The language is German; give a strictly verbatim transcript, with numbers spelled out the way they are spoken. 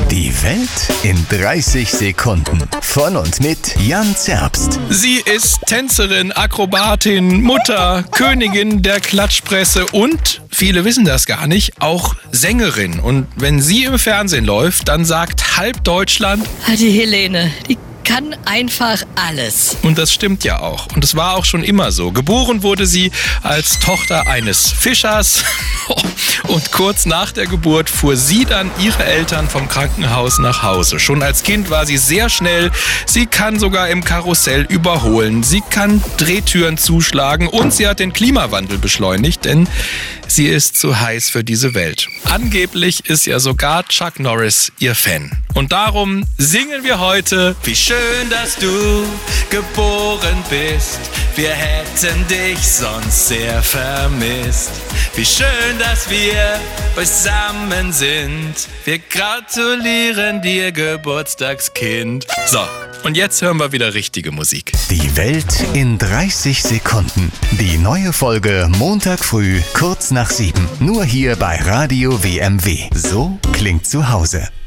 Die Welt in dreißig Sekunden. Von und mit Jan Zerbst. Sie ist Tänzerin, Akrobatin, Mutter, Königin der Klatschpresse und, viele wissen das gar nicht, auch Sängerin. Und wenn sie im Fernsehen läuft, dann sagt halb Deutschland: Die Helene, die kann einfach alles. Und das stimmt ja auch. Und es war auch schon immer so. Geboren wurde sie als Tochter eines Fischers. Und kurz nach der Geburt fuhr sie dann ihre Eltern vom Krankenhaus nach Hause. Schon als Kind war sie sehr schnell. Sie kann sogar im Karussell überholen. Sie kann Drehtüren zuschlagen. Und sie hat den Klimawandel beschleunigt, denn sie ist zu heiß für diese Welt. Angeblich ist ja sogar Chuck Norris ihr Fan. Und darum singen wir heute: Wie schön, dass du geboren bist. Wir hätten dich sonst sehr vermisst. Wie schön, dass wir beisammen sind. Wir gratulieren dir, Geburtstagskind. So, und jetzt hören wir wieder richtige Musik. Die Welt in dreißig Sekunden. Die neue Folge Montag früh, kurz nach sieben. Nur hier bei Radio W M W. So klingt zu Hause.